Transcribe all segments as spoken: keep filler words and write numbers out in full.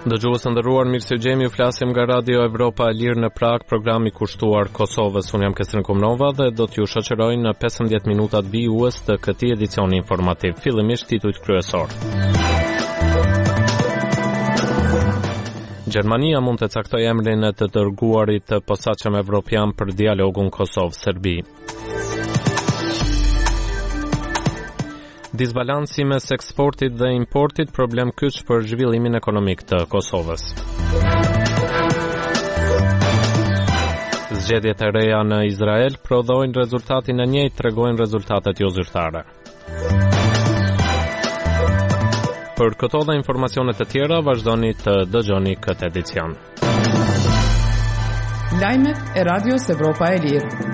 Dëgjues të nderuar, mirë se gjemi, ju flasim nga Radio Evropa e Lirë në Prag, programi kushtuar Kosovës. Unë jam Kestrin Komnova dhe do t'ju shoqëroj në pesëmbëdhjetë minutat vijues të këtij edicioni informativ. Fillimisht titujt kryesor. Gjermania mund të caktojë emrin e të dërguarit të posaçëm evropian për dialogun Kosovë-Serbi. Disbalansi mes eksportit dhe importit, problem kyç për zhvillimin ekonomik të Kosovës. Zgjedhjet e reja në Izrael prodhojnë rezultatin e njëjtë, tregojnë rezultatet jo zyrtare. Për këto dhe informacionet e tjera, vazhdoni të dëgjoni këtë edicion. Lajmet e Radios Evropa e Lirë.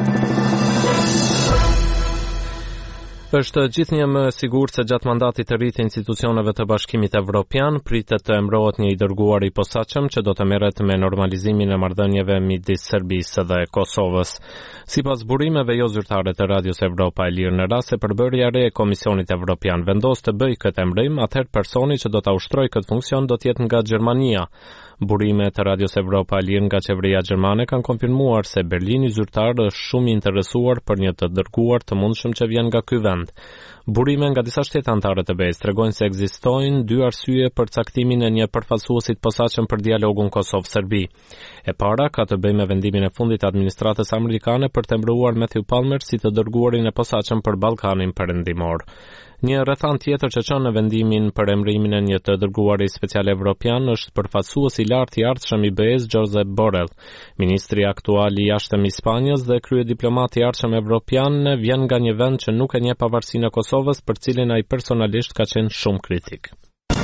Është gjithnjë më sigurt se gjatë mandatit të ri të institucioneve të Bashkimit Evropian pritet të emërohet një i dërguar i posaçëm që do të merret me normalizimin e marrëdhënieve midis Serbisë dhe Kosovës. Sipas burimeve jo zyrtare të Radios Evropa e Lirë, në rast se përbërja e re e Komisionit Evropian vendos të bëjë këtë emërim, atëherë personi që do ta ushtrojë këtë funksion do të jetë nga Gjermania. Burime të Radios Evropa e Lirë nga qeveria gjermane kanë konfirmuar se Berlini zyrtar është shumë i interesuar për një të dërguar të mundshëm që vjen nga ky vend. Burime nga disa shtete anëtare të B E S tregojnë se ekzistojnë dy arsye për caktimin e një përfaqësuesit posaçëm për dialogun Kosovë-Serbi. E para ka të bëjë me vendimin e fundit të administratës amerikane për të emëruar Matthew Palmer si të dërguarin e posaçëm për Ballkanin Perëndimor. Një rrethant tjetër që çon në vendimin për emërimin e një të dërguari special evropian është përfaqësuesi i lartë i ardhshëm i B E S Josep Borrell. Ministri aktual i jashtëm i Spanjës dhe kryediplomati i ardhshëm evropian vjen nga një vend që nuk e njeh pavarësinë e Kosovës, për cilin ai personalisht ka qenë shumë kritik.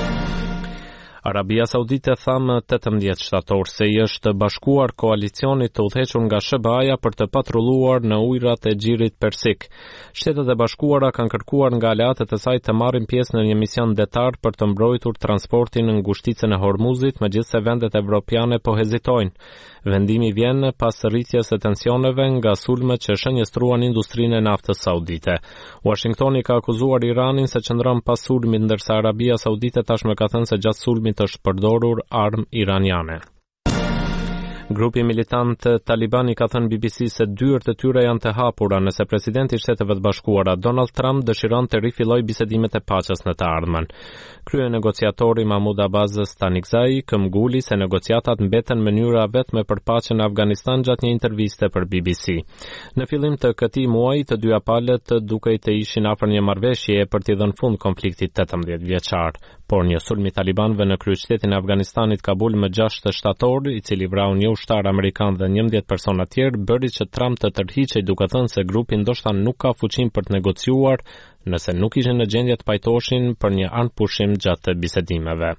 Arabia Saudite tha më tetëmbëdhjetë shtator se i është bashkuar koalicionit të udhëhequr nga S B A-ja për të patrulluar në ujërat e Xhirit Persik. Shtetet e Bashkuara kanë kërkuar nga aleatët e saj të marrin pjesë në një mision detar për të mbrojtur transportin në ngushticën e Hormuzit, megjithse vendet evropiane po hezitojnë. Vendimi vjen pas rritjes së tensioneve nga sulmet që shënjestruan industrinë e naftës saudite. Washingtoni ka akuzuar Iranin se qëndron pas sulmit, ndërsa Arabia Saudite tashmë ka thënë se gjatë sulmit është përdorur armë iraniane. Grupi militant Taliban i ka thënë B B C se dyert e tyre janë të hapura nëse presidenti i Shteteve të Bashkuara Donald Trump dëshiron të rifillojë bisedimet e paqes në të ardhmen. Kryenegociatori Mahmoud Abbas Stanikzai këmbguli se negociatat mbeten mënyra vetme për paqen në Afganistan gjatë një interviste për B B C. Në fillim të këtij muaji, të dyja palët dukej të ishin afër një marrëveshjeje për t'i dhënë fund konfliktit tetëmbëdhjetë vjeçar, por një sulm i talibanëve në kryeqytetin e Afganistanit Kabul më gjashtë shtator, i cili vrau një ushtar amerikan dhe njëmbëdhjetë persona tjerë, bëri që Trump të tërhiqej duke thënë se grupi ndoshta nuk ka fuqinë për të negociuar nëse nuk ishin në gjendje të pajtoheshin për një anëpushim gjatë bisedimeve.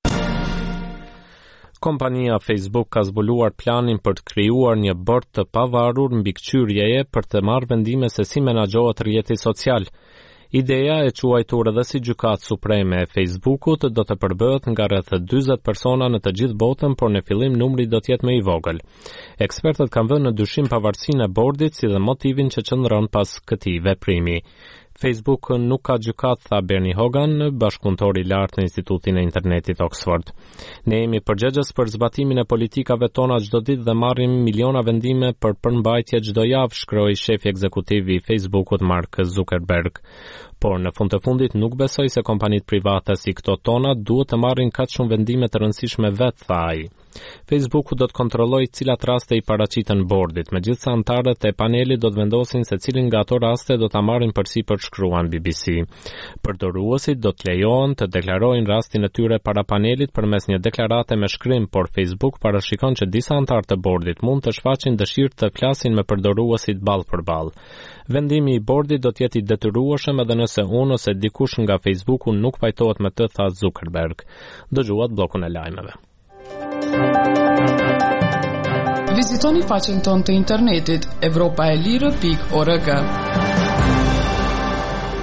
Kompania Facebook ka zbuluar planin për të krijuar një bord të pavarur mbikëqyrjeje për të marrë vendime se si menaxhohet rrjeti social. Ideja e quajtur edhe si gjykatë supreme e Facebookut do të përbëhet nga rreth dyzet persona në të gjithë botën, por në fillim numri do të jetë më i vogël. Ekspertët kanë vënë në dyshim pavarësinë e bordit si dhe motivin që qëndron pas këtij veprimi. Facebook nuk ka gjykat, tha Bernie Hogan, bashkëpunëtor i lartë në Institutin e Internetit Oxford. Ne jemi përgjegjës për zbatimin e politikave tona çdo ditë dhe marrim miliona vendime për përmbajtje çdo javë, shkroi shefi ekzekutiv i Facebookut Mark Zuckerberg. Por në fund të fundit nuk besoj se kompanitë private si këto tona duhet të marrin kaq shumë vendime të rëndësishme vetë, tha ai. Facebooku do të kontrollojë cilat raste i paraqiten bordit, megjithëse anëtarët e panelit do të vendosin se cilin nga ato raste do ta marrin përsipër, shkruan B B C. Përdoruesit do të lejohen të deklarojnë rastin e tyre para panelit përmes një deklarate me shkrim, por Facebook parashikon që disa anëtarë të bordit mund të shfaqin dëshirë të flasin me përdoruesit ballë për ballë. Vendimi i bordit do të jetë i detyrueshëm edhe nëse unë ose dikush nga Facebooku nuk pajtohet me të, tha Zuckerberg. Dëgjuat bllokun e lajmeve. Vizitoni faqen tonë të internetit evropaelire pikë org.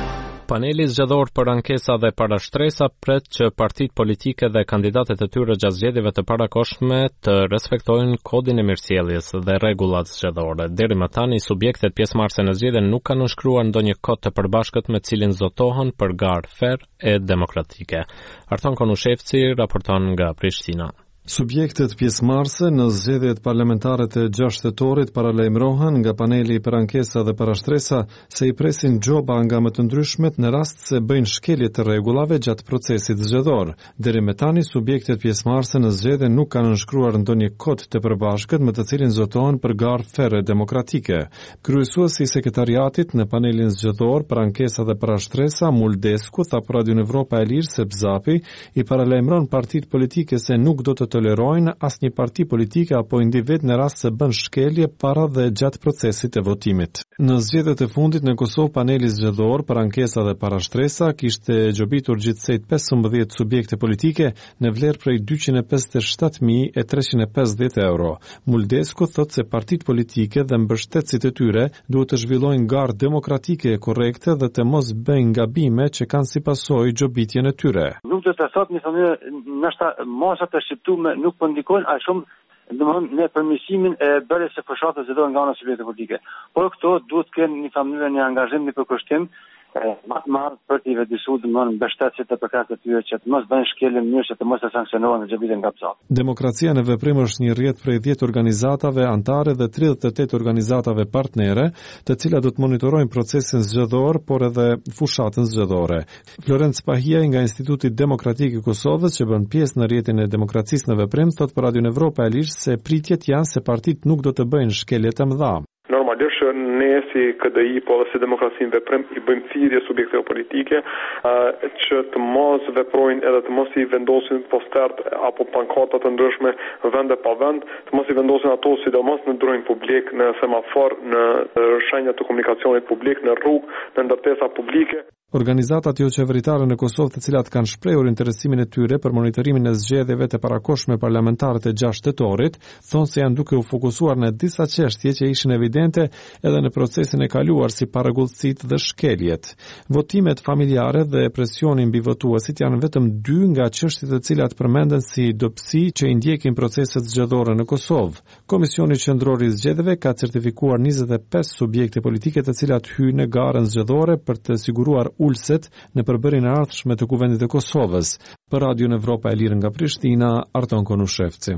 Paneli zgjedhor për ankesa dhe parashtresa pret që partitë politike dhe kandidatët e tyre gjatë zgjedhjeve të parakohshme të respektojnë kodin e mirësjelljes dhe rregullat zgjedhore. Deri më tani subjektet pjesëmarrëse në zgjedhje nuk kanë nënshkruar ndonjë kod të përbashkët me cilin zotohen për garë fer e demokratike. Arton Konushevci raporton nga Prishtina. Subjektet pjesëmarrëse në zgjedhjet parlamentare të gjashtë tetorit paralajmërohen nga paneli për ankesa dhe parashtresa se i presin gjoba nga më të ndryshmet në rast se bëjnë shkelje të rregullave gjatë procesit zgjedhor. Deri më tani subjektet pjesëmarrëse në zgjedhje nuk kanë nënshkruar ndonjë kod të përbashkët me të cilin zotohen për garë ferë demokratike. Kryesuesi i sekretariatit në panelin zgjedhor për ankesa dhe parashtresa Muldesku tha për Radio Evropa e Lirë se Bzapi i paralajmëron partitë politike se nuk do të tolerojnë asnjë parti politike apo individ në rast se bën shkelje para dhe gjatë procesit të votimit. Në zgjedhjet e fundit në Kosovë, paneli zgjedhor për ankesa dhe parashtresa kishte gjobitur gjithsej pesëmbëdhjetë subjekte politike në vlerë prej dyqind e pesëdhjetë e shtatë mijë e treqind e pesëdhjetë euro. Muldesku thot se partitë politike dhe mbështetësit e tyre duhet të zhvillojnë garë demokratike e korrekte dhe të mos bëjnë gabime që kanë si pasojë gjobitjen e tyre. Nuk do të thotë një familje nështë masat e shqiptuar nuk po ndikojnë aq shumë domthonë në përmirësimin e bërjes së fushatës zgjedhore nga ana subjekte politike. Por këto duhet të kenë një familje një angazhim në përkushtim më të madh për të vëdësuar domthonë mbështetësit të përkatës të tyre që të mos bëjnë shkelje në mënyrë që të mos e sanksionohen në xhabitën nga psat. Demokracia në veprim është një rrjet prej dhjetë organizatave antare dhe tridhjetë e tetë organizatave partnere, të cilat do të monitorojnë procesin zgjedhor, por edhe fushatën zgjedhore. Florenc Pahia nga Instituti Demokratik i Kosovës, që bën pjesë në rrjetin e demokracisë në veprim, thot për Radio Evropa e Lirë se pritjet janë se partitë nuk do të bëjnë shkelje të mëdha. Normalisht ne si K D I po dhe si demokracinë veprim i bëjmë thirrje subjekteve politike uh, që të mos veprojnë edhe të mos i vendosin postert apo pankota të ndryshme vende pa vend, të mos i vendosin ato sidomos në ndrojnë publik, në semafor, në shenjat të komunikacionit publik, në rrugë, në ndërtesa publike. Organizatat jo qeveritare në Kosovë, të cilat kanë shprehur interesimin e tyre për monitorimin e zgjedhjeve të parakohshme parlamentare të gjashtë tetorit, thonë se janë duke u fokusuar në disa çështje që ishin evidente edhe në procesin e kaluar si parregullësitë dhe shkeljet. Votimet familjare dhe presioni mbi votuesit janë vetëm dy nga çështjet të cilat përmenden si dobësi që i ndjekin proceset zgjedhore në Kosovë. Komisioni Qendror i Zgjedhjeve ka certifikuar njëzet e pesë subjekte politike të cilat hyjnë në garën zgjedhore për të siguruar ulset në përbërjen e ardhshme të Kuvendit të Kosovës. Për Radio Evropa e Lirë nga Prishtina, Arton Konushevci.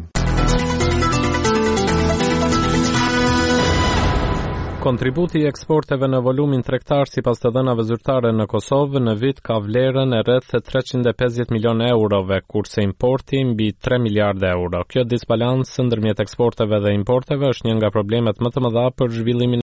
Kontributi i eksporteve në volumin tregtar sipas të dhënave zyrtare në Kosovë në vit ka vlerën e rreth treqind e pesëdhjetë milionë eurove, kurse importi mbi tre miliardë euro. Kjo disbalancë ndërmjet eksporteve dhe importeve është një nga problemet më të mëdha për zhvillimin